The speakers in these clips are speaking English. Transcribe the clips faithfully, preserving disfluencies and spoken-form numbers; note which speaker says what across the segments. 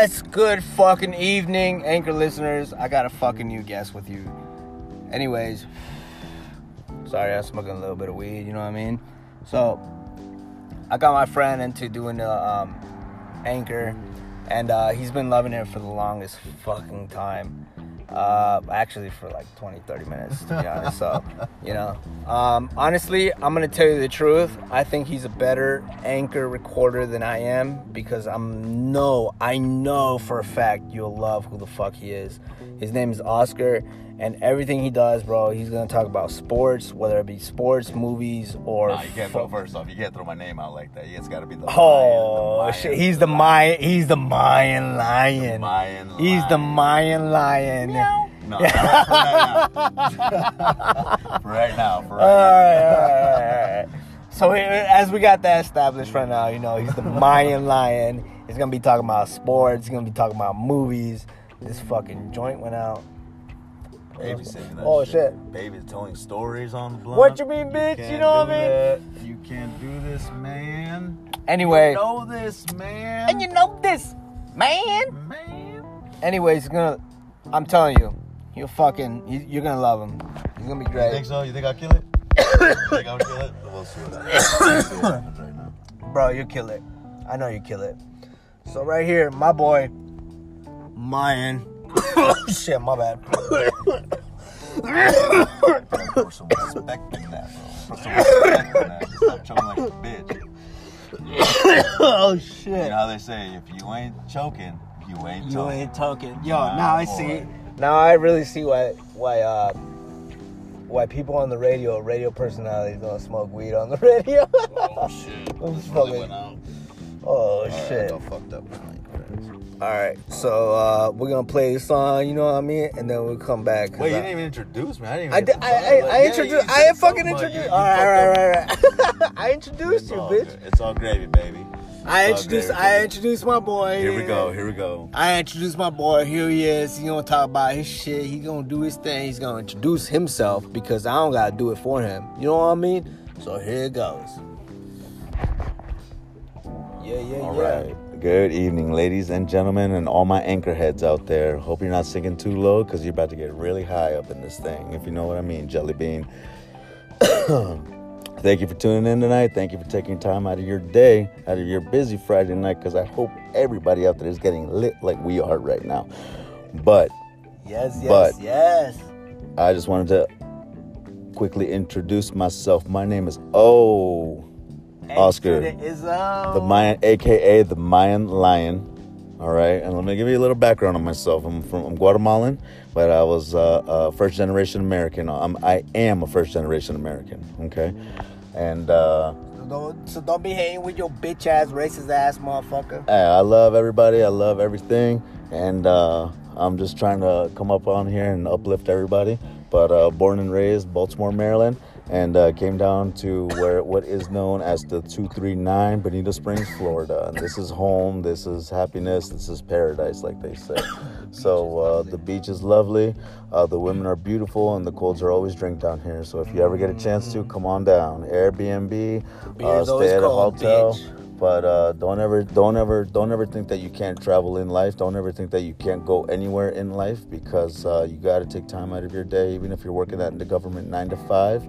Speaker 1: Yes, good fucking evening, Anchor listeners. I got a fucking new guest with you. Anyways, sorry, I'm smoking a little bit of weed, you know what I mean? So, I got my friend into doing the um, Anchor, and uh, he's been loving it for the longest fucking time. Uh, actually, for like twenty, thirty minutes, to be honest. So, you know, um, honestly, I'm going to tell you the truth. I think he's a better Anchor recorder than I am because I'm no, I know for a fact you'll love who the fuck he is. His name is Oscar, and everything he does, bro, he's going to talk about sports, whether it be sports, movies, or...
Speaker 2: Nah, you can't
Speaker 1: fu-
Speaker 2: throw, first off, you can't throw my name out like that. It's got to be the
Speaker 1: Oh,
Speaker 2: Mayan, the
Speaker 1: shit.
Speaker 2: Mayan,
Speaker 1: He's the Mayan, he's the Mayan lion.
Speaker 2: The Mayan lion.
Speaker 1: He's the Mayan lion.
Speaker 2: Meow. No, no, for right now. for right now, for right
Speaker 1: All
Speaker 2: now.
Speaker 1: right, all right, all right. So as we got that established right now, you know, he's the Mayan lion. He's going to be talking about sports. He's going to be talking about movies. This fucking joint went out.
Speaker 2: Baby saying that
Speaker 1: Oh,
Speaker 2: shit.
Speaker 1: shit.
Speaker 2: Baby's telling stories on the blunt.
Speaker 1: What you mean, bitch?
Speaker 2: You
Speaker 1: You,
Speaker 2: can't
Speaker 1: know what
Speaker 2: do
Speaker 1: I mean?
Speaker 2: that. You can't do this, man.
Speaker 1: Anyway.
Speaker 2: You know this, man.
Speaker 1: And you know this, man.
Speaker 2: Man.
Speaker 1: Anyways, he's gonna, I'm telling you, you'll fucking, you, you're going to love him. He's going to be
Speaker 2: You
Speaker 1: great.
Speaker 2: think so? You think I'll kill it? you think I'll kill it? We'll see what happens. We'll see what happens right now.
Speaker 1: Bro, you kill it. I know you kill it. So right here, my boy, Mayan. Shit, my bad.
Speaker 2: Put some respect in that, bro. Put some respect in that. Stop choking like a bitch.
Speaker 1: Oh, shit.
Speaker 2: You know how they say, if you ain't choking, you ain't
Speaker 1: You
Speaker 2: talking.
Speaker 1: ain't talking. Yo,
Speaker 2: Nah,
Speaker 1: now I
Speaker 2: boy.
Speaker 1: see. Now I really see why why uh why people on the radio, radio personalities, don't smoke weed on the radio.
Speaker 2: Oh shit!
Speaker 1: I'm
Speaker 2: This
Speaker 1: fucking-
Speaker 2: really went out.
Speaker 1: Oh
Speaker 2: All right, I
Speaker 1: shit.
Speaker 2: got fucked up now.
Speaker 1: All right, so uh, we're gonna play this song, you know what I mean, and then we'll come back. 'cause
Speaker 2: Wait, you
Speaker 1: I,
Speaker 2: didn't even introduce me. I didn't even.
Speaker 1: I
Speaker 2: get
Speaker 1: did.
Speaker 2: to
Speaker 1: I
Speaker 2: talk.
Speaker 1: I, I
Speaker 2: Yeah,
Speaker 1: introduced.
Speaker 2: you
Speaker 1: I
Speaker 2: said
Speaker 1: fucking
Speaker 2: so much.
Speaker 1: introduced.
Speaker 2: You-
Speaker 1: All
Speaker 2: you
Speaker 1: right,
Speaker 2: fucked
Speaker 1: all right,
Speaker 2: up.
Speaker 1: all right. I introduced
Speaker 2: It's
Speaker 1: you,
Speaker 2: all
Speaker 1: bitch.
Speaker 2: good. It's all gravy, baby.
Speaker 1: I
Speaker 2: It's all
Speaker 1: introduced.
Speaker 2: gravy,
Speaker 1: I
Speaker 2: baby.
Speaker 1: introduced my boy.
Speaker 2: Here we go. Here we go.
Speaker 1: I introduced my boy. Here he is. He gonna talk about his shit. He gonna do his thing. He's gonna introduce himself because I don't gotta do it for him. You know what I mean? So here it goes. Yeah, yeah,
Speaker 2: All
Speaker 1: yeah.
Speaker 2: right. Good evening, ladies and gentlemen, and all my anchor heads out there. Hope you're not sinking too low because you're about to get really high up in this thing, if you know what I mean, Jelly Bean. Thank you for tuning in tonight. Thank you for taking time out of your day, out of your busy Friday night, because I hope everybody out there is getting lit like we are right now. But
Speaker 1: Yes, yes,
Speaker 2: But-
Speaker 1: yes.
Speaker 2: I just wanted to quickly introduce myself. My name is O. Oscar.
Speaker 1: Judaism.
Speaker 2: The Mayan, aka the Mayan Lion. All right, and let me give you a little background on myself. I'm from I'm Guatemalan, but I was uh, a first generation American. I'm, I am a first generation American. Okay, and uh,
Speaker 1: So don't, so don't be hating with your bitch ass, racist ass motherfucker.
Speaker 2: hey, I love everybody. I love everything, and uh, I'm just trying to come up on here and uplift everybody. But uh, born and raised Baltimore, Maryland. And uh, came down to where what is known as the two three nine, Bonita Springs, Florida. And this is home, this is happiness, this is paradise, like they say. So uh, the beach is lovely, uh, the women are beautiful, and the colds are always drink down here. So if you ever get a chance to, come on down. Airbnb, uh,
Speaker 1: Beer's always
Speaker 2: stay at a
Speaker 1: cold,
Speaker 2: hotel.
Speaker 1: bitch.
Speaker 2: But uh, don't ever, don't ever, don't ever think that you can't travel in life. Don't ever think that you can't go anywhere in life because uh, you got to take time out of your day, even if you're working at the government nine to five.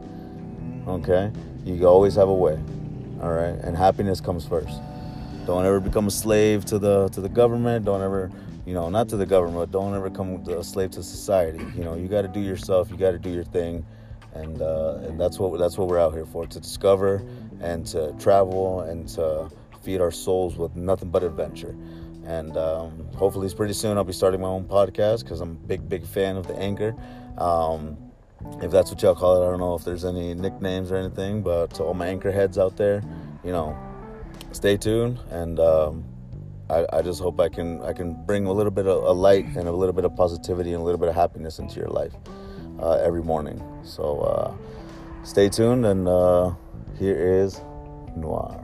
Speaker 2: Okay, you always have a way. All right, and happiness comes first. Don't ever become a slave to the to the government. Don't ever, you know, not to the government. But don't ever become a slave to society. You know, you got to do yourself. You got to do your thing, and uh, and that's what that's what we're out here for: to discover and to travel and to feed our souls with nothing but adventure. And um, hopefully, pretty soon I'll be starting my own podcast because I'm a big big fan of the Anchor. Um, If that's what y'all call it, I don't know if there's any nicknames or anything, but to all my anchor heads out there, you know, stay tuned, and um, I, I just hope I can I can bring a little bit of a light and a little bit of positivity and a little bit of happiness into your life uh, every morning. So uh, stay tuned, and uh, here is Noir.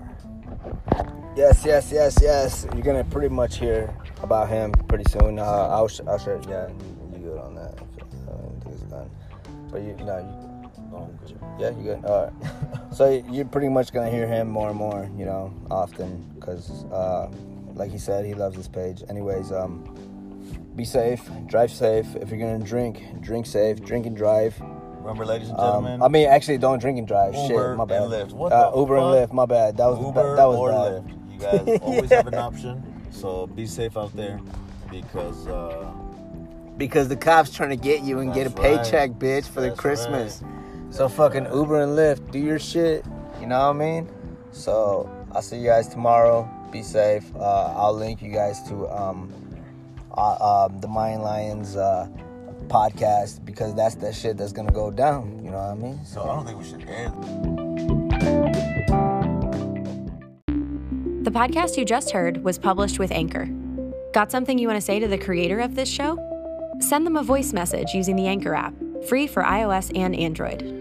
Speaker 1: Yes, yes, yes, yes. You're gonna pretty much hear about him pretty soon. Uh, I'll, sh- I'll share. Yeah, you good on that? I don't think it's done. But you, no, you,
Speaker 2: Oh, good.
Speaker 1: yeah, you good. All right. So you're pretty much gonna hear him more and more, you know, often, because, uh, like he said, he loves this page. Anyways, um, be safe, drive safe. If you're gonna drink, drink safe, drink and drive.
Speaker 2: Remember, ladies and
Speaker 1: Um,
Speaker 2: gentlemen.
Speaker 1: I mean, actually, don't drink and drive.
Speaker 2: Uber
Speaker 1: Shit, my bad.
Speaker 2: and Lyft. What
Speaker 1: uh,
Speaker 2: the
Speaker 1: Uber
Speaker 2: fuck?
Speaker 1: and Lyft, my bad. That was
Speaker 2: Uber
Speaker 1: that was
Speaker 2: or
Speaker 1: bad.
Speaker 2: Lyft. You guys always have an option. So be safe out there, because uh,
Speaker 1: Because the cops trying to get you and get a
Speaker 2: That's right.
Speaker 1: paycheck, bitch, for the
Speaker 2: That's
Speaker 1: Christmas.
Speaker 2: right.
Speaker 1: So fucking Uber and Lyft, do your shit. You know what I mean? So I'll see you guys tomorrow. Be safe. Uh, I'll link you guys to um, uh, um, the Mind Lions uh, podcast, because that's that shit that's gonna go down. You know what I mean?
Speaker 2: so I don't think we should air.
Speaker 3: The podcast you just heard was published with Anchor. Got something you want to say to the creator of this show? Send them a voice message using the Anchor app, free for iOS and Android.